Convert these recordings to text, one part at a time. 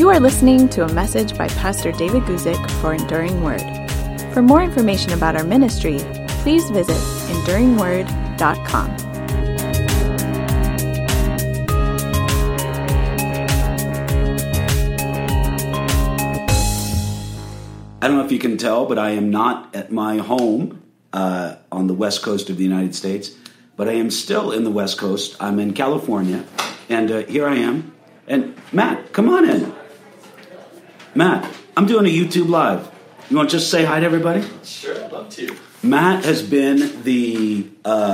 You are listening to a message by Pastor David Guzik for Enduring Word. For more information about our ministry, please visit enduringword.com. I don't know if you can tell, but I am not at my home on the west coast of the United States, but I am still in the west coast. I'm in California, and here I am. And Matt, come on in. Matt, I'm doing a YouTube Live. You want to just say hi to everybody? Sure, I'd love to. Matt has been the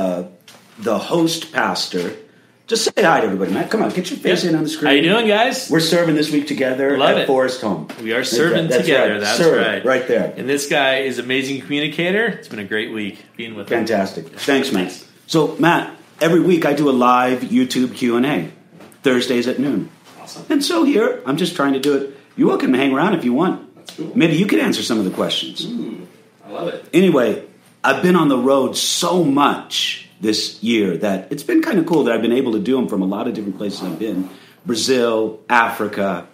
host pastor. Just say hi to everybody, Matt. Come on, get your face in on the screen. How you doing, guys? We're serving this week together at Forest Home. We are serving together. That's right. Right there. And this guy is an amazing communicator. It's been a great week being with him. Fantastic. Thanks, Matt. So, Matt, every week I do a live YouTube Q&A, Thursdays at noon. Awesome. And so here, I'm just trying to do it. You're welcome to hang around if you want. That's cool. Maybe you can answer some of the questions. Ooh, I love it. Anyway, I've been on the road so much this year that it's been kind of cool that I've been able to do them from a lot of different places I've been. Brazil, Africa,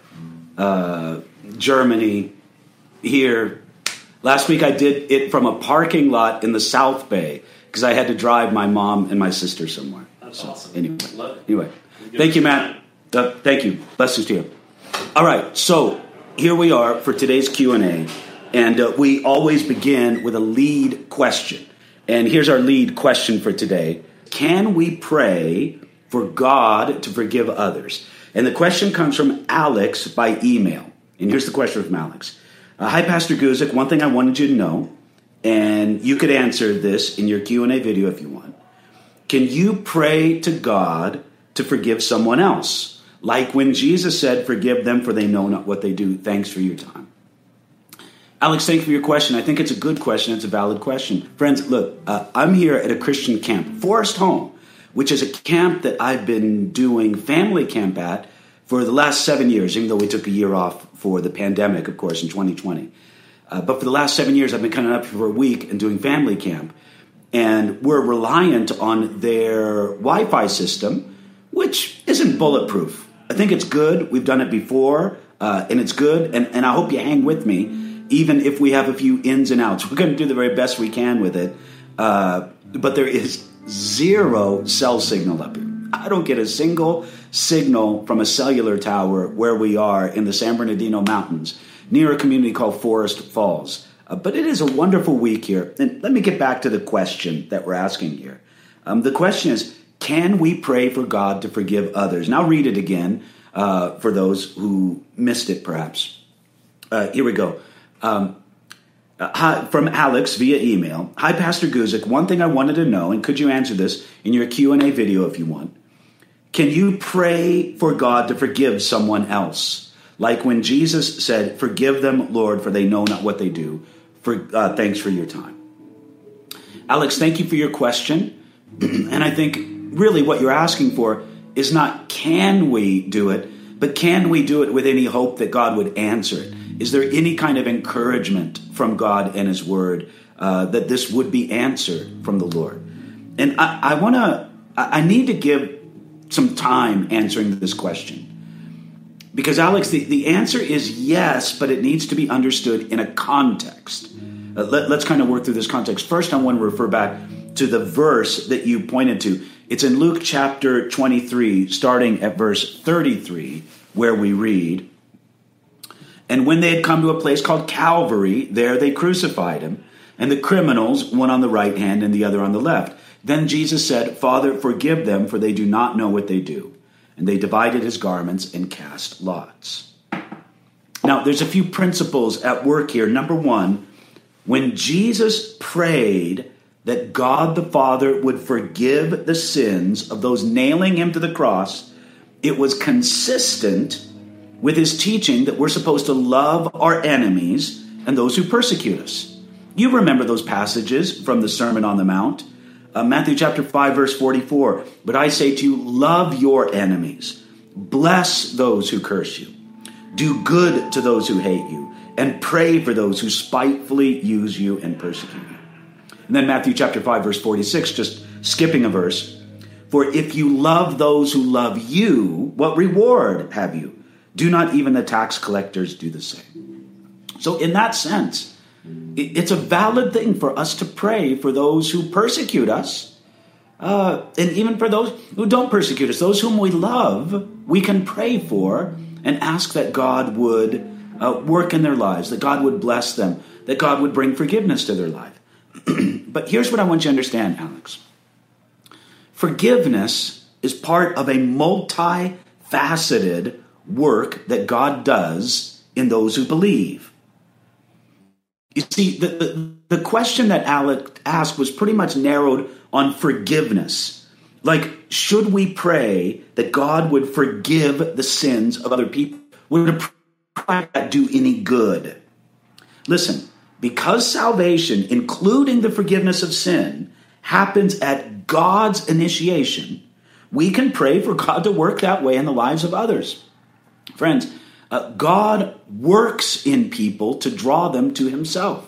Germany, here. Last week I did it from a parking lot in the South Bay because I had to drive my mom and my sister somewhere. That's awesome. Anyway, thank you, Matt. Thank you. Blessings to you. All right, so here we are for today's Q&A, and we always begin with a lead question. And here's our lead question for today. Can we pray for God to forgive others? And the question comes from Alex by email. And here's the question from Alex. Hi, Pastor Guzik. One thing I wanted you to know, and you could answer this in your Q&A video if you want. Can you pray to God to forgive someone else? Like when Jesus said, forgive them for they know not what they do. Thanks for your time. Alex, thank you for your question. I think it's a good question. It's a valid question. Friends, look, I'm here at a Christian camp, Forest Home, which is a camp that I've been doing family camp at for the last 7 years, even though we took a year off for the pandemic, of course, in 2020. But for the last 7 years, I've been coming up for a week and doing family camp. And we're reliant on their Wi-Fi system, which isn't bulletproof. I think it's good. We've done it before, and it's good. And I hope you hang with me, even if we have a few ins and outs. We're going to do the very best we can with it. But there is zero cell signal up here. I don't get a single signal from a cellular tower where we are in the San Bernardino Mountains, near a community called Forest Falls. But it is a wonderful week here. And let me get back to the question that we're asking here. The question is, can we pray for God to forgive others? Now read it again for those who missed it, perhaps. Here we go. Hi, from Alex via email. Hi, Pastor Guzik. One thing I wanted to know, and could you answer this in your Q&A video if you want. Can you pray for God to forgive someone else? Like when Jesus said, forgive them, Lord, for they know not what they do. Thanks for your time. Alex, thank you for your question. And I think really what you're asking for is not can we do it, but can we do it with any hope that God would answer it? Is there any kind of encouragement from God and His Word that this would be answered from the Lord? And I need to give some time answering this question. Because, Alex, the answer is yes, but it needs to be understood in a context. Let's kind of work through this context. First, I want to refer back to the verse that you pointed to. It's in Luke chapter 23, starting at verse 33, where we read, and when they had come to a place called Calvary, there they crucified him, and the criminals, one on the right hand and the other on the left. Then Jesus said, Father, forgive them, for they do not know what they do. And they divided his garments and cast lots. Now, there's a few principles at work here. Number one, when Jesus prayed that God the Father would forgive the sins of those nailing him to the cross, it was consistent with his teaching that we're supposed to love our enemies and those who persecute us. You remember those passages from the Sermon on the Mount. Matthew chapter 5, verse 44. But I say to you, love your enemies. Bless those who curse you. Do good to those who hate you. And pray for those who spitefully use you and persecute you. And then Matthew chapter 5, verse 46, just skipping a verse. For if you love those who love you, what reward have you? Do not even the tax collectors do the same? So in that sense, it's a valid thing for us to pray for those who persecute us, and even for those who don't persecute us. Those whom we love, we can pray for and ask that God would work in their lives, that God would bless them, that God would bring forgiveness to their life. But here's what I want you to understand, Alex. Forgiveness is part of a multifaceted work that God does in those who believe. You see, the question that Alex asked was pretty much narrowed on forgiveness. Like, should we pray that God would forgive the sins of other people? Would a prayer that do any good? Listen, because salvation, including the forgiveness of sin, happens at God's initiation, we can pray for God to work that way in the lives of others. Friends, God works in people to draw them to himself.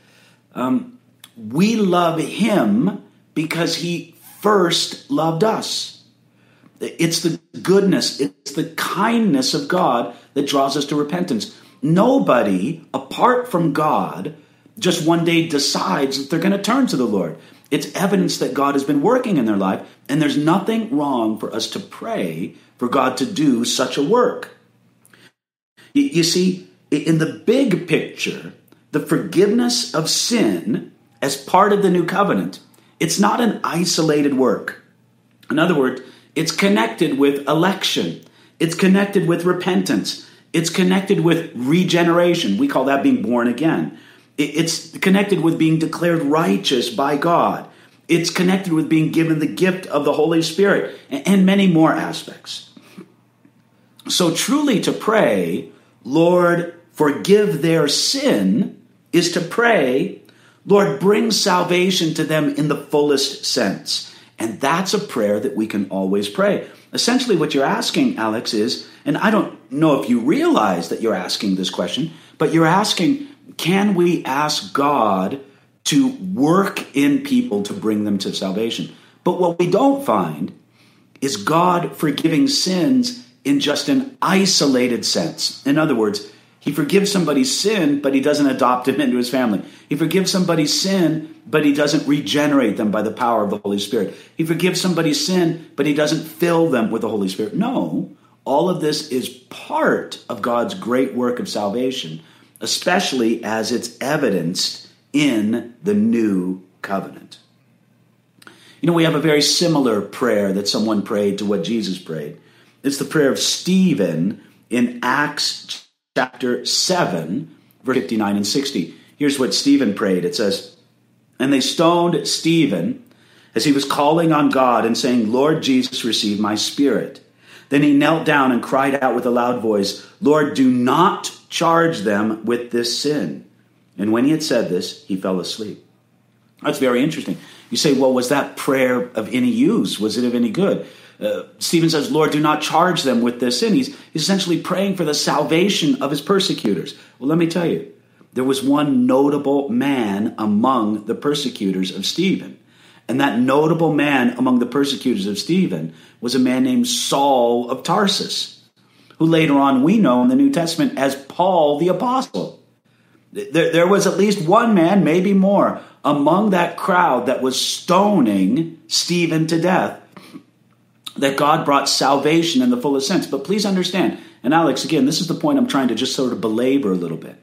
We love him because he first loved us. It's the goodness, it's the kindness of God that draws us to repentance. Nobody, apart from God, just one day decides that they're going to turn to the Lord. It's evidence that God has been working in their life, and there's nothing wrong for us to pray for God to do such a work. You see, in the big picture, the forgiveness of sin as part of the new covenant, it's not an isolated work. In other words, it's connected with election. It's connected with repentance. It's connected with regeneration. We call that being born again. It's connected with being declared righteous by God. It's connected with being given the gift of the Holy Spirit and many more aspects. So truly to pray, Lord, forgive their sin, is to pray, Lord, bring salvation to them in the fullest sense. And that's a prayer that we can always pray. Essentially what you're asking, Alex, is, and I don't know if you realize that you're asking this question, but you're asking, can we ask God to work in people to bring them to salvation? But what we don't find is God forgiving sins in just an isolated sense. In other words, he forgives somebody's sin, but he doesn't adopt him into his family. He forgives somebody's sin, but he doesn't regenerate them by the power of the Holy Spirit. He forgives somebody's sin, but he doesn't fill them with the Holy Spirit. No, all of this is part of God's great work of salvation, especially as it's evidenced in the new covenant. You know, we have a very similar prayer that someone prayed to what Jesus prayed. It's the prayer of Stephen in Acts chapter 7, verse 59 and 60. Here's what Stephen prayed. It says, "And they stoned Stephen as he was calling on God and saying, 'Lord Jesus, receive my spirit.' Then he knelt down and cried out with a loud voice, 'Lord, do not charge them with this sin.' And when he had said this, he fell asleep." That's very interesting. You say, well, was that prayer of any use? Was it of any good? Stephen says, Lord, do not charge them with this sin. He's essentially praying for the salvation of his persecutors. Well, let me tell you, there was one notable man among the persecutors of Stephen. And that notable man among the persecutors of Stephen was a man named Saul of Tarsus, who later on we know in the New Testament as Paul the Apostle. There was at least one man, maybe more, among that crowd that was stoning Stephen to death, that God brought salvation in the fullest sense. But please understand, and Alex, again, this is the point I'm trying to just sort of belabor a little bit.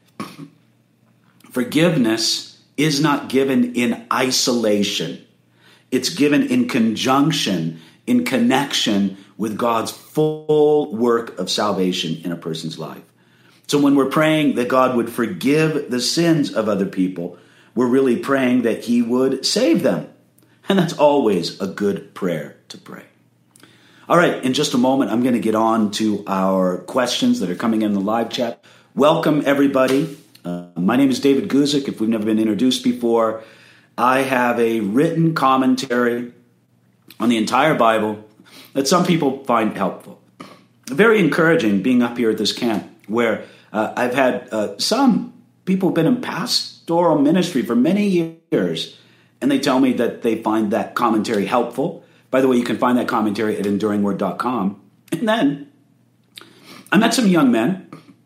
Forgiveness is not given in isolation. It's given in conjunction, in connection with God's full work of salvation in a person's life. So when we're praying that God would forgive the sins of other people, we're really praying that he would save them. And that's always a good prayer to pray. All right, in just a moment, I'm going to get on to our questions that are coming in the live chat. Welcome, everybody. My name is David Guzik. If we've never been introduced before, I have a written commentary on the entire Bible that some people find helpful. Very encouraging being up here at this camp where I've had some people who've been in pastoral ministry for many years, and they tell me that they find that commentary helpful. By the way, you can find that commentary at enduringword.com. And then I met some young men,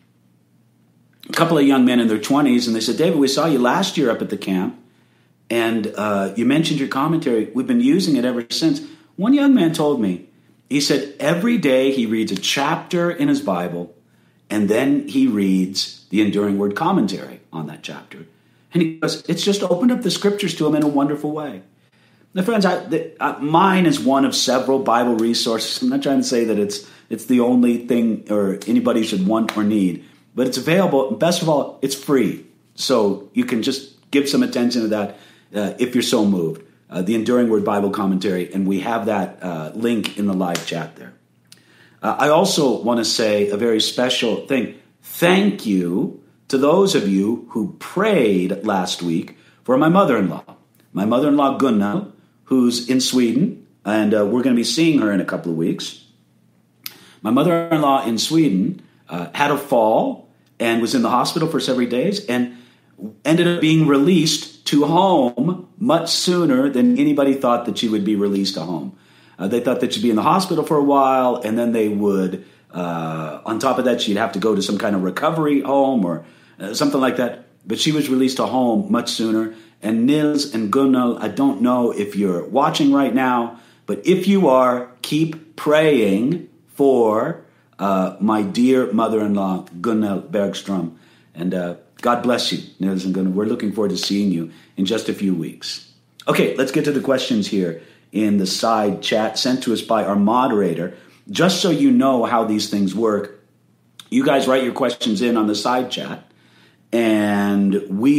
a couple of young men in their 20s, and they said, David, we saw you last year up at the camp, and you mentioned your commentary. We've been using it ever since. One young man told me, he said every day he reads a chapter in his Bible, and then he reads the Enduring Word commentary on that chapter. And he goes, it's just opened up the scriptures to him in a wonderful way. Now, friends, mine is one of several Bible resources. I'm not trying to say that it's the only thing or anybody should want or need, but it's available. Best of all, it's free. So you can just give some attention to that if you're so moved. The Enduring Word Bible Commentary, and we have that link in the live chat there. I also want to say a very special thing. Thank you to those of you who prayed last week for my mother-in-law. My mother-in-law, Gunnel, who's in Sweden, and we're going to be seeing her in a couple of weeks. My mother-in-law in Sweden had a fall and was in the hospital for several days and ended up being released to home much sooner than anybody thought that she would be released to home. They thought that she'd be in the hospital for a while, and then they would, on top of that, she'd have to go to some kind of recovery home or something like that. But she was released to home much sooner. And Nils and Gunnel, I don't know if you're watching right now, but if you are, keep praying for my dear mother-in-law, Gunnel Bergstrom. And God bless you, Nils and Gunnel. We're looking forward to seeing you in just a few weeks. Okay, let's get to the questions here in the side chat sent to us by our moderator. Just so you know how these things work, you guys write your questions in on the side chat, and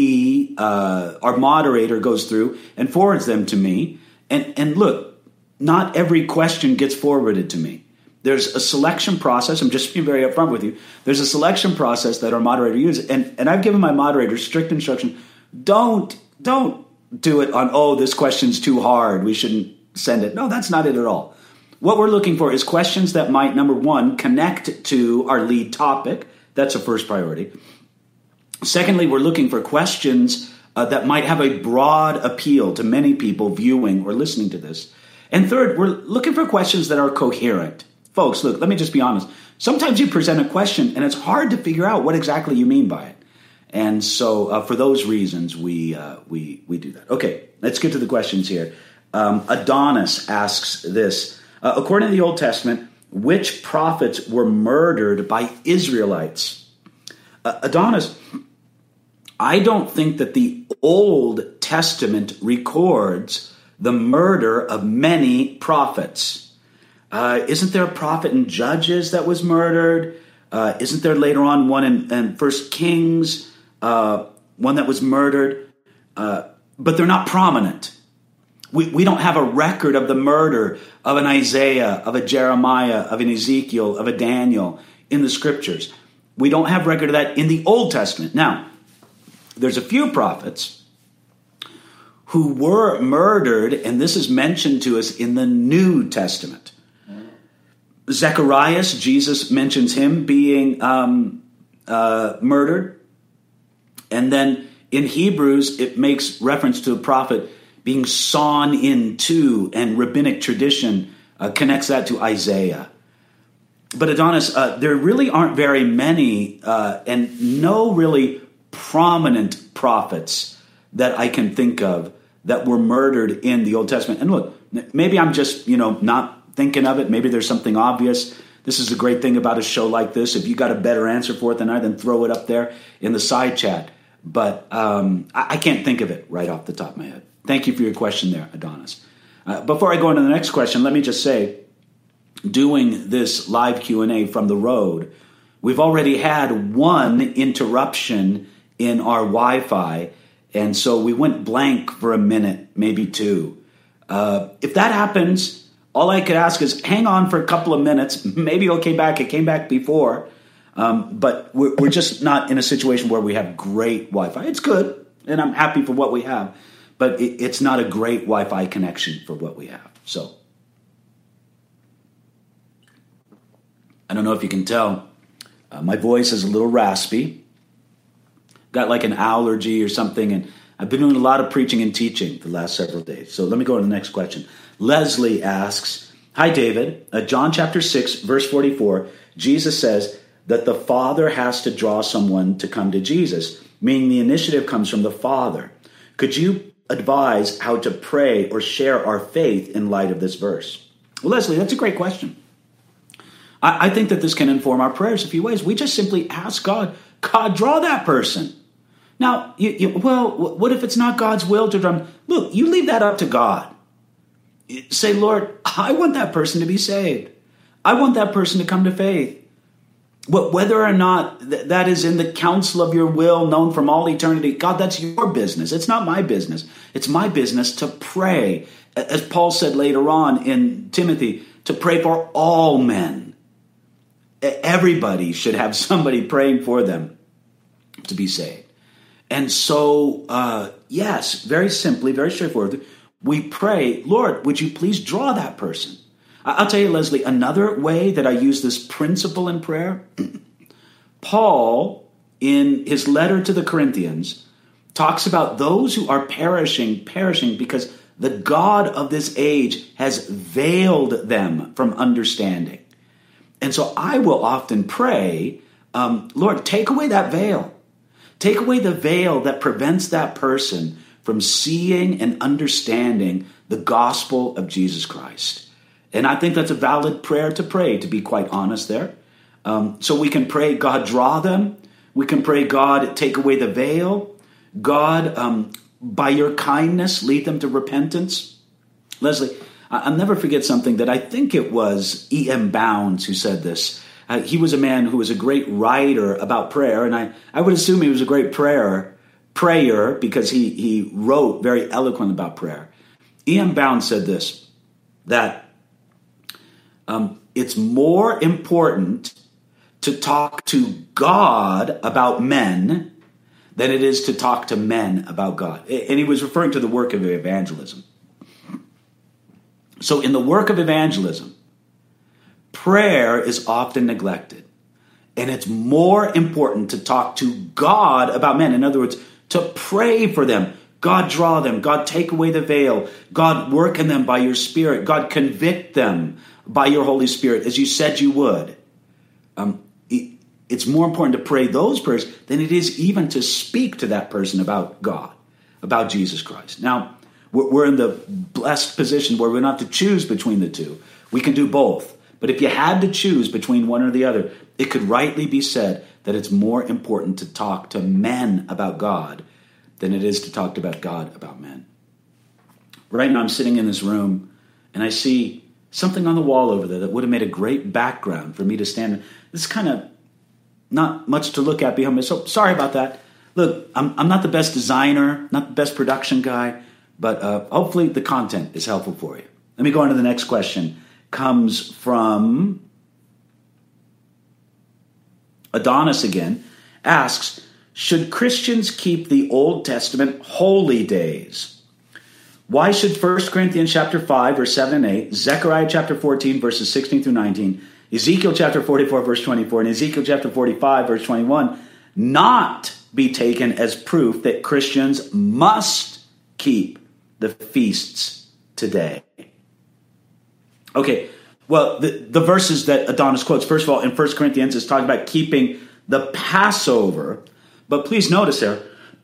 our moderator goes through and forwards them to me. And look, not every question gets forwarded to me. There's a selection process. I'm just being very upfront with you. There's a selection process that our moderator uses. And I've given my moderator strict instruction. Don't do it on, this question's too hard, we shouldn't send it. No, that's not it at all. What we're looking for is questions that might, number one, connect to our lead topic. That's a first priority. Secondly, we're looking for questions that might have a broad appeal to many people viewing or listening to this. And third, we're looking for questions that are coherent. Folks, look, let me just be honest. Sometimes you present a question and it's hard to figure out what exactly you mean by it. And so for those reasons, we do that. Okay, let's get to the questions here. Adonis asks this. According to the Old Testament, which prophets were murdered by Israelites? Adonis, I don't think that the Old Testament records the murder of many prophets. Isn't there a prophet in Judges that was murdered? Isn't there later on one in 1 Kings, one that was murdered? But they're not prominent. We don't have a record of the murder of an Isaiah, of a Jeremiah, of an Ezekiel, of a Daniel in the scriptures. We don't have record of that in the Old Testament. Now, there's a few prophets who were murdered, and this is mentioned to us in the New Testament. Zacharias, Jesus mentions him being murdered. And then in Hebrews, it makes reference to a prophet being sawn in two, and rabbinic tradition connects that to Isaiah. But Adonis, there really aren't very many and no really prominent prophets that I can think of that were murdered in the Old Testament. And look, maybe I'm just, not thinking of it. Maybe there's something obvious. This is the great thing about a show like this. If you got a better answer for it than I, then throw it up there in the side chat. But I can't think of it right off the top of my head. Thank you for your question there, Adonis. Before I go into the next question, let me just say, doing this live Q&A from the road, we've already had one interruption in our Wi-Fi, and so we went blank for a minute, maybe two. If that happens, all I could ask is hang on for a couple of minutes. Maybe it'll came back. It came back before, but we're just not in a situation where we have great Wi-Fi. It's good, and I'm happy for what we have. But it's not a great Wi-Fi connection for what we have. So, I don't know if you can tell. My voice is a little raspy. Got like an allergy or something. And I've been doing a lot of preaching and teaching the last several days. So let me go to the next question. Leslie asks, hi, David. John chapter 6, verse 44, Jesus says, that the Father has to draw someone to come to Jesus, meaning the initiative comes from the Father. Could you advise how to pray or share our faith in light of this verse? Well, Leslie, that's a great question. I think that this can inform our prayers a few ways. We just simply ask God, draw that person. Now, what if it's not God's will to draw? Look, you leave that up to God. Say, Lord, I want that person to be saved. I want that person to come to faith. Whether or not that is in the counsel of your will known from all eternity, God, that's your business. It's not my business. It's my business to pray. As Paul said later on in Timothy, to pray for all men. Everybody should have somebody praying for them to be saved. And so, yes, very simply, very straightforward, we pray, Lord, would you please draw that person? I'll tell you, Leslie, another way that I use this principle in prayer, Paul, in his letter to the Corinthians, talks about those who are perishing because the God of this age has veiled them from understanding. And so I will often pray, Lord, take away that veil. Take away the veil that prevents that person from seeing and understanding the gospel of Jesus Christ. And I think that's a valid prayer to pray, to be quite honest there. So we can pray, God, draw them. We can pray, God, take away the veil. God, by your kindness, lead them to repentance. Leslie, I'll never forget something that I think it was E.M. Bounds who said this. He was a man who was a great writer about prayer, and I would assume he was a great prayer because he wrote very eloquent about prayer. E.M. Bounds said this, that it's more important to talk to God about men than it is to talk to men about God. And he was referring to the work of evangelism. So in the work of evangelism, prayer is often neglected. And it's more important to talk to God about men. In other words, to pray for them. God, draw them. God, take away the veil. God, work in them by your Spirit. God, convict them by your Holy Spirit, as you said you would. It's more important to pray those prayers than it is even to speak to that person about God, about Jesus Christ. Now, we're in the blessed position where we don't have to choose between the two. We can do both. But if you had to choose between one or the other, it could rightly be said that it's more important to talk to men about God than it is to talk about God about men. Right now I'm sitting in this room and I see something on the wall over there that would have made a great background for me to stand in. This is kind of not much to look at behind me. So sorry about that. Look, I'm not the best designer, not the best production guy, but hopefully the content is helpful for you. Let me go on to the next question. Comes from Adonis again. Asks, should Christians keep the Old Testament holy days? Why should 1 Corinthians chapter 5, verse 7 and 8, Zechariah chapter 14, verses 16 through 19, Ezekiel chapter 44, verse 24, and Ezekiel chapter 45, verse 21, not be taken as proof that Christians must keep the feasts today? Okay, well, the verses that Adonis quotes, first of all, in 1 Corinthians, is talking about keeping the Passover. But please notice there,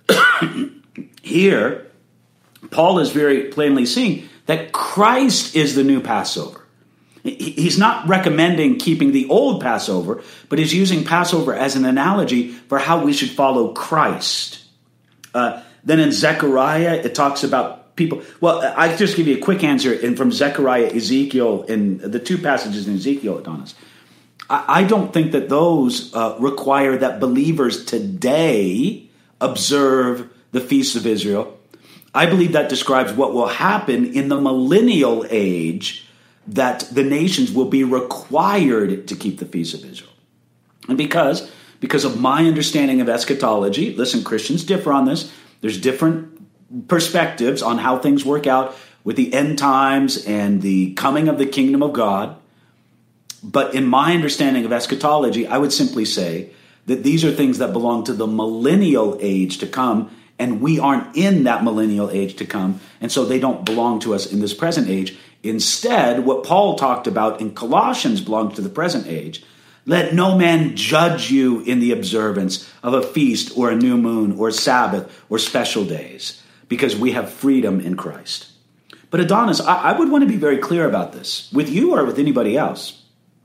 here, Paul is very plainly seeing that Christ is the new Passover. He's not recommending keeping the old Passover, but he's using Passover as an analogy for how we should follow Christ. Then in Zechariah, it talks about people. Well, I just give you a quick answer from Zechariah, Ezekiel, and the two passages in Ezekiel, Adonis. I don't think that those require that believers today observe the feasts of Israel. I believe that describes what will happen in the millennial age, that the nations will be required to keep the feasts of Israel. And because of my understanding of eschatology, listen, Christians differ on this. There's different perspectives on how things work out with the end times and the coming of the kingdom of God. But in my understanding of eschatology, I would simply say that these are things that belong to the millennial age to come, and we aren't in that millennial age to come, and so they don't belong to us in this present age. Instead, what Paul talked about in Colossians belongs to the present age. Let no man judge you in the observance of a feast or a new moon or Sabbath or special days, because we have freedom in Christ. But Adonis, I would want to be very clear about this, with you or with anybody else.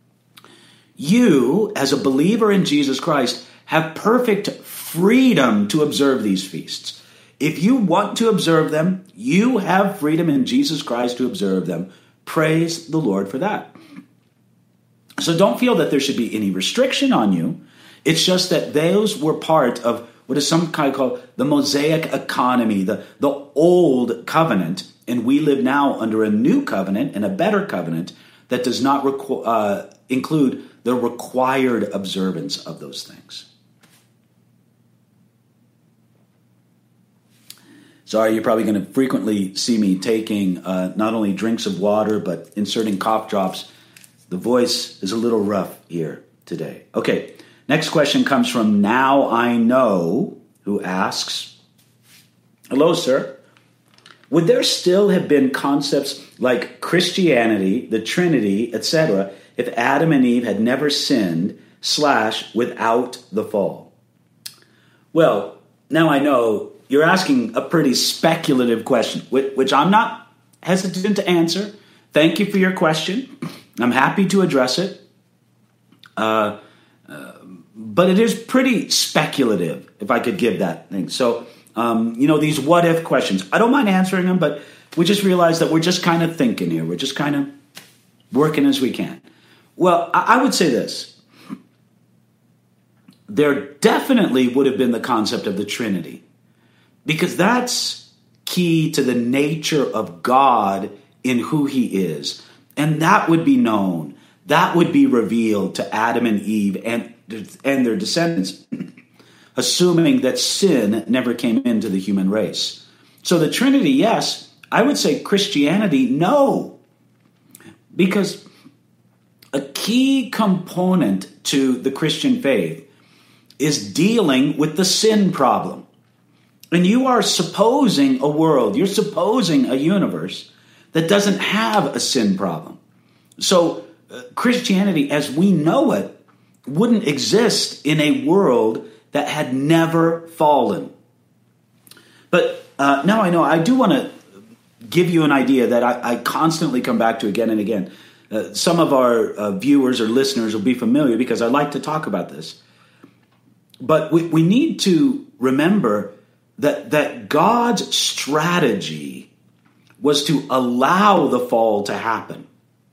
You, as a believer in Jesus Christ, have perfect freedom to observe these feasts. If you want to observe them, you have freedom in Jesus Christ to observe them. Praise the Lord for that. So don't feel that there should be any restriction on you. It's just that those were part of what is some kind of called the Mosaic economy, the old covenant, and we live now under a new covenant and a better covenant that does not include the required observance of those things. Sorry, you're probably going to frequently see me taking not only drinks of water, but inserting cough drops. The voice is a little rough here today. Okay, next question comes from Now I Know, who asks, hello, sir. Would there still have been concepts like Christianity, the Trinity, etc., if Adam and Eve had never sinned, / without the fall? Well, now I know you're asking a pretty speculative question, which I'm not hesitant to answer. Thank you for your question. I'm happy to address it. But it is pretty speculative, if I could give that thing. So, these what-if questions, I don't mind answering them, but we just realize that we're just kind of thinking here. We're just kind of working as we can. Well, I would say this. There definitely would have been the concept of the Trinity, because that's key to the nature of God in who he is. And that would be known. That would be revealed to Adam and Eve and their descendants, assuming that sin never came into the human race. So the Trinity, yes. I would say Christianity, no. Because a key component to the Christian faith is dealing with the sin problem. And you are supposing a world, you're supposing a universe that doesn't have a sin problem. So Christianity, as we know it, wouldn't exist in a world that had never fallen. But now I know, I do want to give you an idea that I constantly come back to again and again. Some of our viewers or listeners will be familiar because I like to talk about this. But we need to remember that God's strategy was to allow the fall to happen.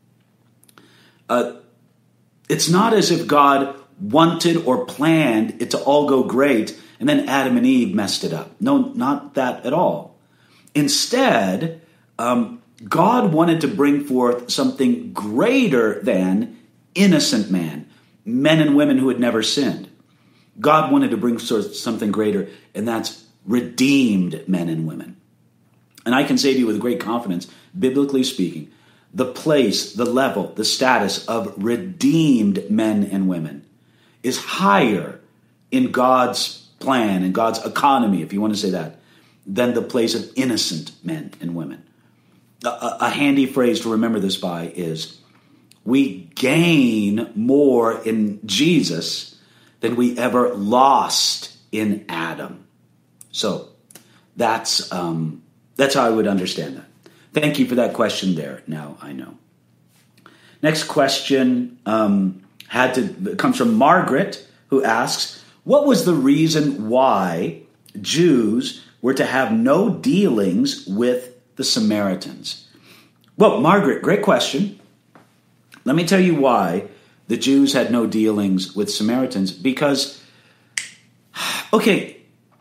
It's not as if God wanted or planned it to all go great and then Adam and Eve messed it up. No, not that at all. Instead, God wanted to bring forth something greater than innocent men and women who had never sinned. God wanted to bring forth something greater, and that's redeemed men and women. And I can say to you with great confidence, biblically speaking, the place, the level, the status of redeemed men and women is higher in God's plan, in God's economy, if you want to say that, than the place of innocent men and women. A handy phrase to remember this by is, we gain more in Jesus than we ever lost in Adam. So that's how I would understand that. Thank you for that question there. Now I know. Next question comes from Margaret, who asks, what was the reason why Jews were to have no dealings with the Samaritans? Well, Margaret, great question. Let me tell you why the Jews had no dealings with Samaritans. Because, okay,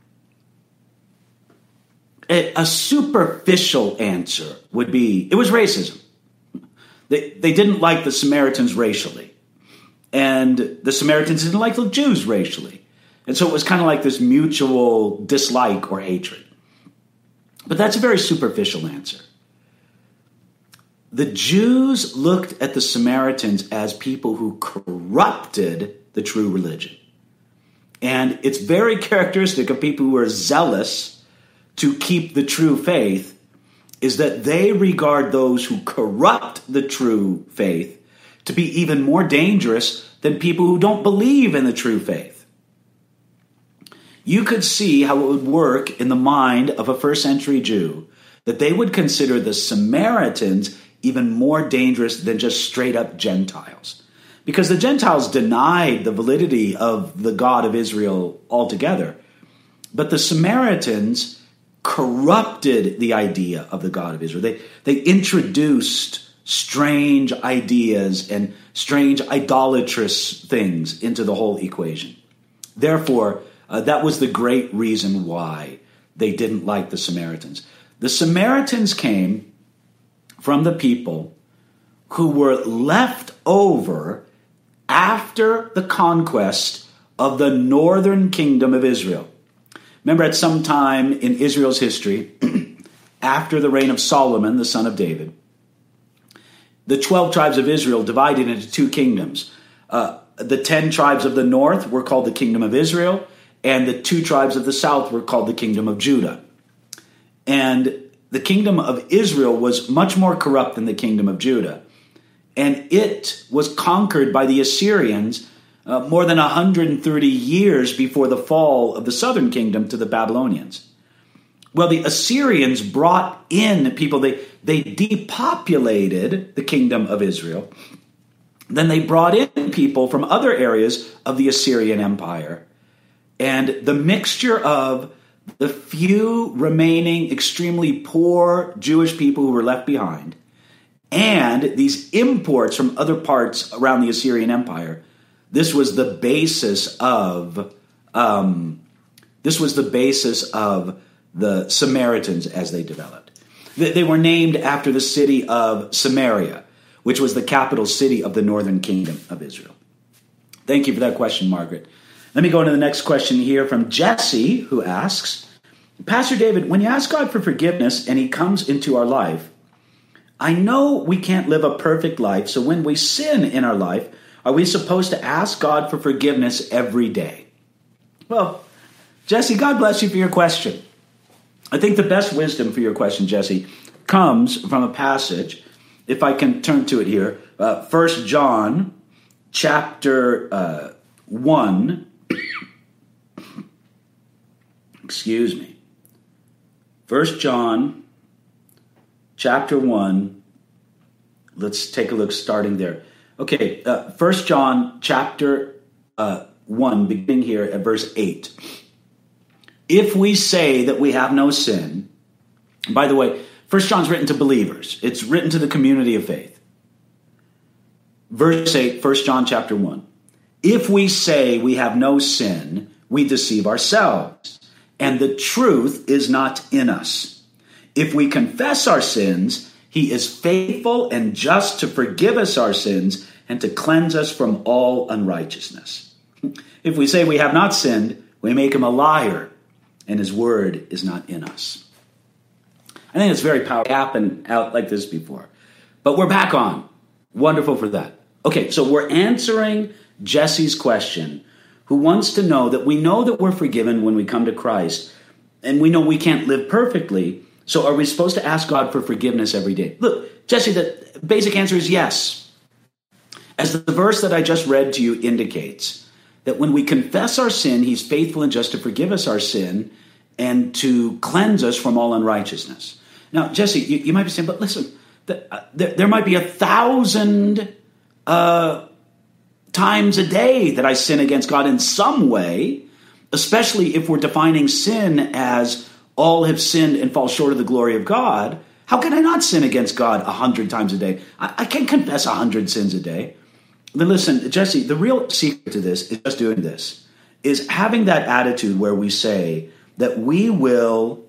a superficial answer would be, it was racism. They didn't like the Samaritans racially. And the Samaritans didn't like the Jews racially. And so it was kind of like this mutual dislike or hatred. But that's a very superficial answer. The Jews looked at the Samaritans as people who corrupted the true religion. And it's very characteristic of people who are zealous to keep the true faith is that they regard those who corrupt the true faith to be even more dangerous than people who don't believe in the true faith. You could see how it would work in the mind of a first century Jew that they would consider the Samaritans even more dangerous than just straight up Gentiles. Because the Gentiles denied the validity of the God of Israel altogether. But the Samaritans corrupted the idea of the God of Israel. They introduced strange ideas and strange idolatrous things into the whole equation. Therefore, that was the great reason why they didn't like the Samaritans. The Samaritans came from the people who were left over after the conquest of the northern kingdom of Israel. Remember, at some time in Israel's history, after the reign of Solomon, the son of David, the 12 tribes of Israel divided into two kingdoms. The 10 tribes of the north were called the kingdom of Israel, and the 2 tribes of the south were called the kingdom of Judah. And the kingdom of Israel was much more corrupt than the kingdom of Judah. And it was conquered by the Assyrians more than 130 years before the fall of the southern kingdom to the Babylonians. Well, the Assyrians brought in people, they depopulated the kingdom of Israel. Then they brought in people from other areas of the Assyrian Empire. And the mixture of the few remaining extremely poor Jewish people who were left behind and these imports from other parts around the Assyrian Empire, this was the basis of the Samaritans as they developed. They were named after the city of Samaria, which was the capital city of the northern kingdom of Israel. Thank you for that question, Margaret. Let me go into the next question here from Jesse, who asks, Pastor David, when you ask God for forgiveness and he comes into our life, I know we can't live a perfect life, so when we sin in our life, are we supposed to ask God for forgiveness every day? Well, Jesse, God bless you for your question. I think the best wisdom for your question, Jesse, comes from a passage, if I can turn to it here, 1 John chapter 1. Excuse me. 1 John chapter 1. Let's take a look starting there. Okay, 1 John chapter 1, beginning here at verse 8. If we say that we have no sin, by the way, 1 John's written to believers. It's written to the community of faith. Verse 8, 1 John chapter 1. If we say we have no sin, we deceive ourselves, and the truth is not in us. If we confess our sins, he is faithful and just to forgive us our sins and to cleanse us from all unrighteousness. If we say we have not sinned, we make him a liar, and his word is not in us. I think it's very powerful. It happened out like this before. But we're back on. Wonderful for that. Okay, so we're answering Jesse's question, who wants to know that we know that we're forgiven when we come to Christ, and we know we can't live perfectly, so are we supposed to ask God for forgiveness every day? Look, Jesse, the basic answer is yes. As the verse that I just read to you indicates, that when we confess our sin, he's faithful and just to forgive us our sin and to cleanse us from all unrighteousness. Now, Jesse, you might be saying, but listen, there might be 1,000 times a day that I sin against God in some way, especially if we're defining sin as all have sinned and fall short of the glory of God. How can I not sin against God 100 times a day? I can't confess 100 sins a day. Then listen, Jesse, the real secret to this is just doing this, is having that attitude where we say that we will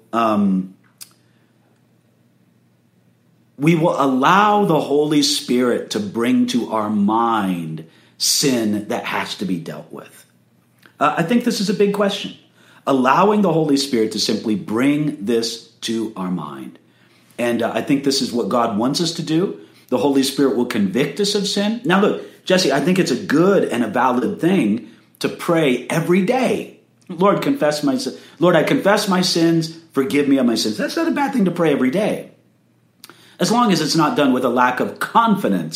allow the Holy Spirit to bring to our mind sin that has to be dealt with. I think this is a big question. Allowing the Holy Spirit to simply bring this to our mind. And I think this is what God wants us to do. The Holy Spirit will convict us of sin. Now look, Jesse, I think it's a good and a valid thing to pray every day. Lord, I confess my sins, forgive me of my sins. That's not a bad thing to pray every day. As long as it's not done with a lack of confidence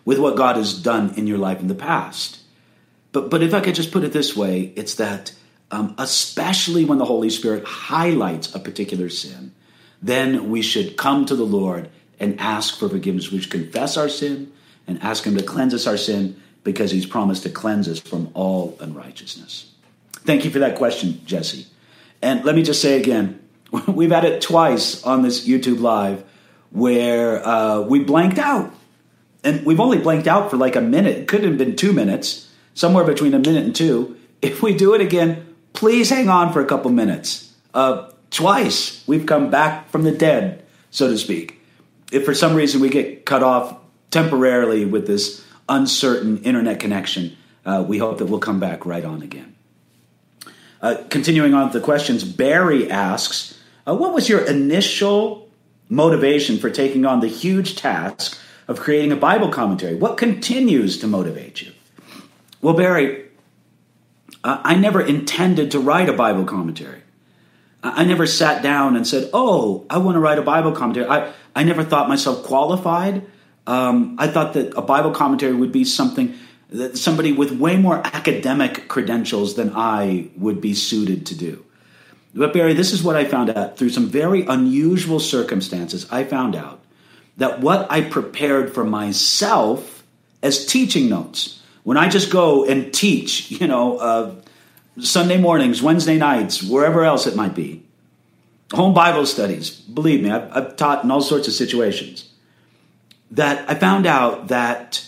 with what God has done in your life in the past. But if I could just put it this way, it's that especially when the Holy Spirit highlights a particular sin, then we should come to the Lord and ask for forgiveness. We should confess our sin and ask him to cleanse us our sin, because he's promised to cleanse us from all unrighteousness. Thank you for that question, Jesse. And let me just say again, we've had it twice on this YouTube Live where we blanked out. And we've only blanked out for like a minute. It could have been 2 minutes, somewhere between a minute and two. If we do it again, please hang on for a couple minutes. Twice we've come back from the dead, so to speak. If for some reason we get cut off temporarily with this uncertain internet connection, we hope that we'll come back right on again. Continuing on with the questions, Barry asks, what was your initial motivation for taking on the huge task of creating a Bible commentary? What continues to motivate you? Well, Barry, I never intended to write a Bible commentary. I never sat down and said, oh, I want to write a Bible commentary. I never thought myself qualified. I thought that a Bible commentary would be something that somebody with way more academic credentials than I would be suited to do. But Barry, this is what I found out through some very unusual circumstances. I found out that what I prepared for myself as teaching notes, when I just go and teach, Sunday mornings, Wednesday nights, wherever else it might be, home Bible studies, believe me, I've taught in all sorts of situations, that I found out that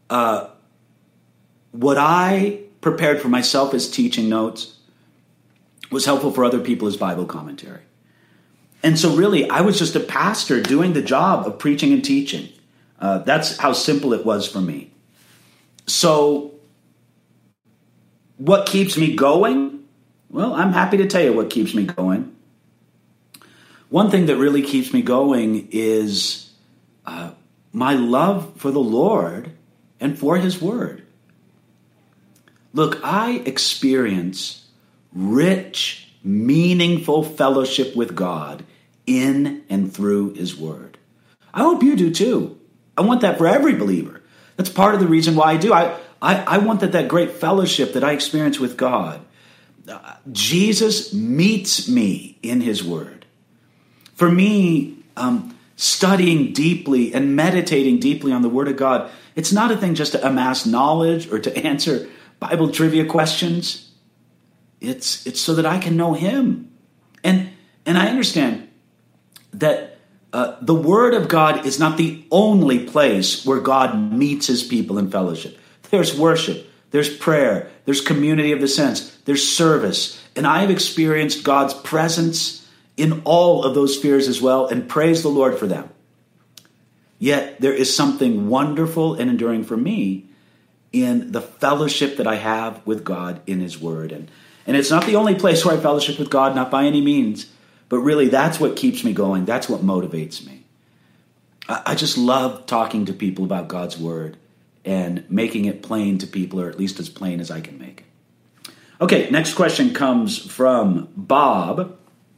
what I prepared for myself as teaching notes was helpful for other people as Bible commentary. And so really, I was just a pastor doing the job of preaching and teaching. That's how simple it was for me. So what keeps me going? Well, I'm happy to tell you what keeps me going. One thing that really keeps me going is my love for the Lord and for his word. Look, I experience rich, meaningful fellowship with God in and through his word. I hope you do too. I want that for every believer. That's part of the reason why I do. I want that great fellowship that I experience with God. Jesus meets me in his word. For me, studying deeply and meditating deeply on the word of God, it's not a thing just to amass knowledge or to answer Bible trivia questions. It's so that I can know him. And I understand that the word of God is not the only place where God meets his people in fellowship. There's worship, there's prayer, there's community of the saints, there's service. And I have experienced God's presence in all of those spheres as well, and praise the Lord for them. Yet there is something wonderful and enduring for me in the fellowship that I have with God in his word. And it's not the only place where I fellowship with God, not by any means, but really that's what keeps me going. That's what motivates me. I just love talking to people about God's word and making it plain to people, or at least as plain as I can make it. Okay, next question comes from Bob.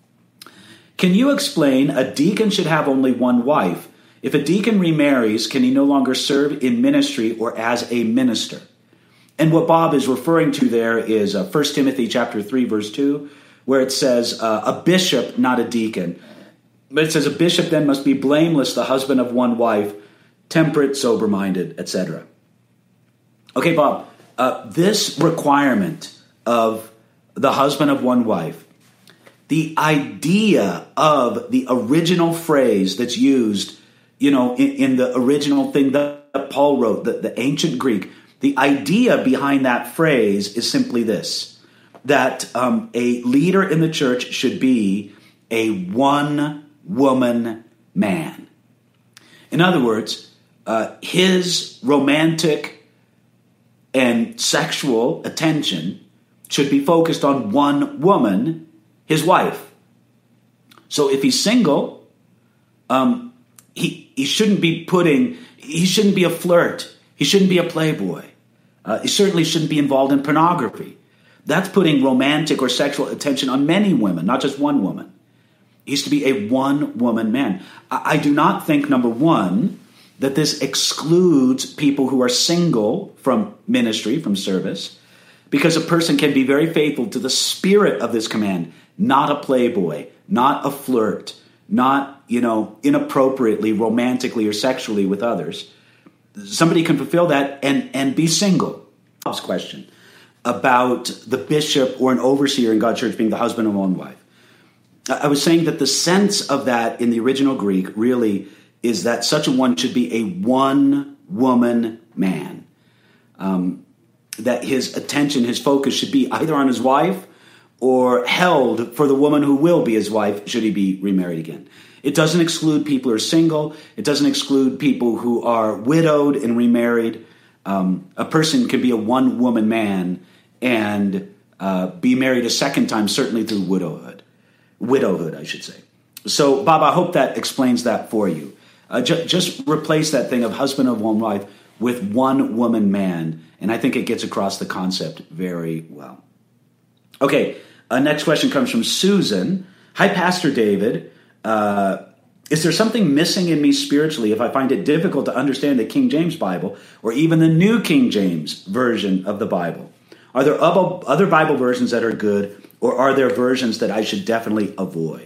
Can you explain a deacon should have only one wife? If a deacon remarries, can he no longer serve in ministry or as a minister? And what Bob is referring to there is 1 Timothy chapter 3, verse 2, where it says, a bishop, not a deacon. But it says, a bishop then must be blameless, the husband of one wife, temperate, sober-minded, etc. Okay, Bob, this requirement of the husband of one wife, the idea of the original phrase that's used, in the original thing that Paul wrote, the ancient Greek, the idea behind that phrase is simply this, that a leader in the church should be a one-woman man. In other words, his romantic and sexual attention should be focused on one woman, his wife. So if he's single, he shouldn't be a flirt. He shouldn't be a playboy. He certainly shouldn't be involved in pornography. That's putting romantic or sexual attention on many women, not just one woman. He's to be a one-woman man. I do not think, number one, that this excludes people who are single from ministry, from service, because a person can be very faithful to the spirit of this command, not a playboy, not a flirt, not, inappropriately, romantically, or sexually with others. Somebody can fulfill that and be single. Bob's question about the bishop or an overseer in God's church being the husband of one wife. I was saying that the sense of that in the original Greek really is that such a one should be a one-woman man. That his attention, his focus should be either on his wife or held for the woman who will be his wife should he be remarried again. It doesn't exclude people who are single. It doesn't exclude people who are widowed and remarried. A person can be a one-woman man and be married a second time, certainly through widowhood, I should say. So, Bob, I hope that explains that for you. Just replace that thing of husband of one wife with one-woman man, and I think it gets across the concept very well. Okay, next question comes from Susan. Hi, Pastor David. Is there something missing in me spiritually if I find it difficult to understand the King James Bible or even the New King James version of the Bible? Are there other Bible versions that are good, or are there versions that I should definitely avoid?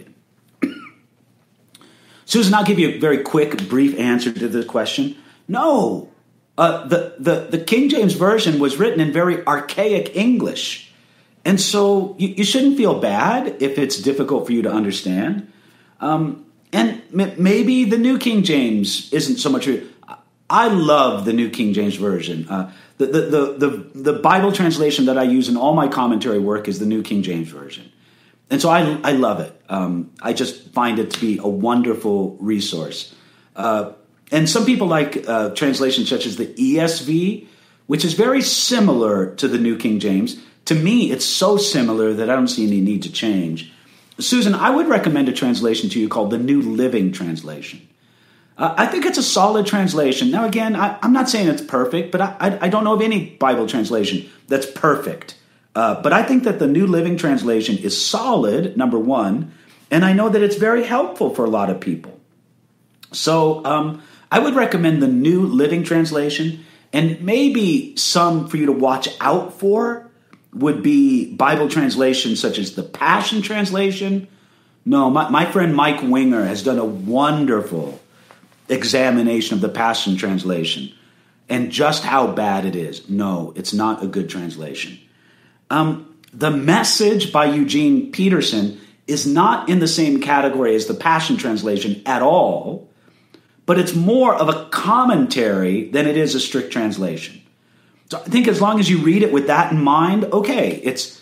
Susan, I'll give you a very quick, brief answer to this question. No. The King James Version was written in very archaic English. And so you shouldn't feel bad if it's difficult for you to understand. And maybe the New King James isn't so much. I love the New King James Version. The Bible translation that I use in all my commentary work is the New King James Version. And so I love it. I just find it to be a wonderful resource. And some people like translations such as the ESV, which is very similar to the New King James. To me, it's so similar that I don't see any need to change. Susan, I would recommend a translation to you called the New Living Translation. I think it's a solid translation. Now, again, I'm not saying it's perfect, but I don't know of any Bible translation that's perfect. But I think that the New Living Translation is solid, number one, and I know that it's very helpful for a lot of people. So I would recommend the New Living Translation, and maybe some for you to watch out for would be Bible translations such as the Passion Translation. No, my friend Mike Winger has done a wonderful examination of the Passion Translation and just how bad it is. No, it's not a good translation. The Message by Eugene Peterson is not in the same category as the Passion Translation at all, but it's more of a commentary than it is a strict translation. So I think as long as you read it with that in mind, okay, it's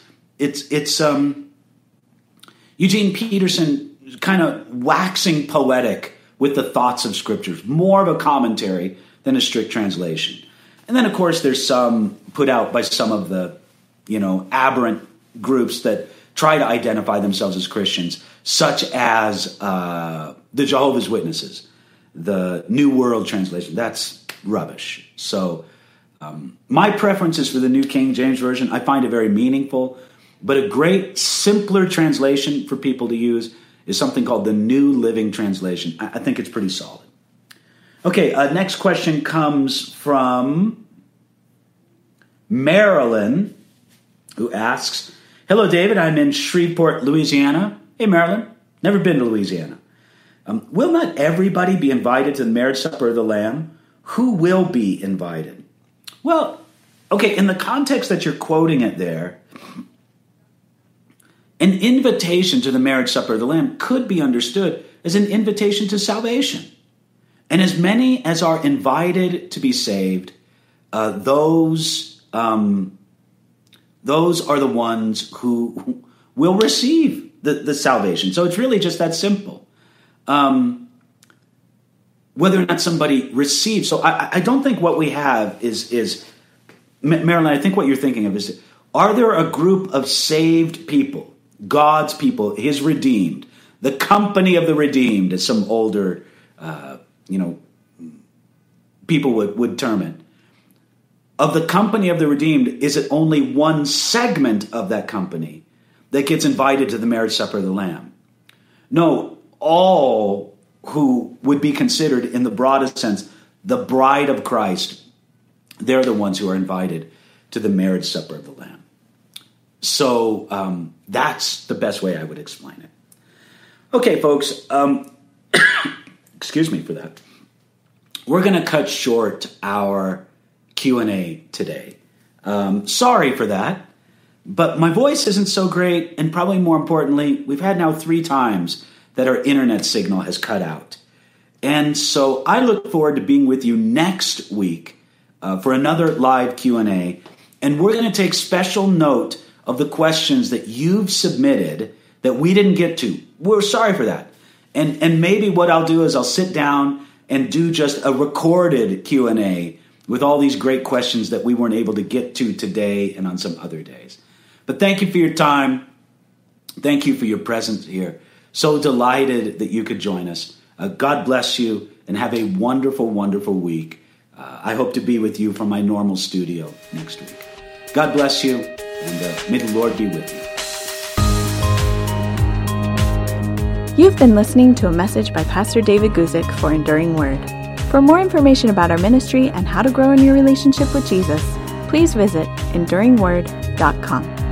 Eugene Peterson kind of waxing poetic with the thoughts of scriptures, more of a commentary than a strict translation. And then, of course, there's some put out by some of the, aberrant groups that try to identify themselves as Christians, such as the Jehovah's Witnesses, the New World Translation. That's rubbish. So my preference is for the New King James Version. I find it very meaningful, but a great, simpler translation for people to use is something called the New Living Translation. I think it's pretty solid. Okay, next question comes from Marilyn, who asks, hello, David. I'm in Shreveport, Louisiana. Hey, Marilyn. Never been to Louisiana. Will not everybody be invited to the marriage supper of the Lamb? Who will be invited? Well, okay, in the context that you're quoting it there, an invitation to the marriage supper of the Lamb could be understood as an invitation to salvation. And as many as are invited to be saved, those are the ones who will receive the salvation. So it's really just that simple. Whether or not somebody receives. So I don't think what we have is Marilyn, I think what you're thinking of is, are there a group of saved people, God's people, his redeemed, the company of the redeemed, as some older, people would term it. Of the company of the redeemed, is it only one segment of that company that gets invited to the marriage supper of the Lamb? No, all who would be considered in the broadest sense the bride of Christ, they're the ones who are invited to the marriage supper of the Lamb. So that's the best way I would explain it. Okay, folks, excuse me for that. We're going to cut short our Q&A today. Sorry for that, but my voice isn't so great, and probably more importantly, we've had now 3 times that our internet signal has cut out. And so I look forward to being with you next week for another live Q&A, and we're going to take special note of the questions that you've submitted that we didn't get to. We're sorry for that. And maybe what I'll do is I'll sit down and do just a recorded Q&A with all these great questions that we weren't able to get to today and on some other days. But thank you for your time. Thank you for your presence here. So delighted that you could join us. God bless you and have a wonderful, wonderful week. I hope to be with you from my normal studio next week. God bless you, and may the Lord be with you. You've been listening to a message by Pastor David Guzik for Enduring Word. For more information about our ministry and how to grow in your relationship with Jesus, please visit enduringword.com.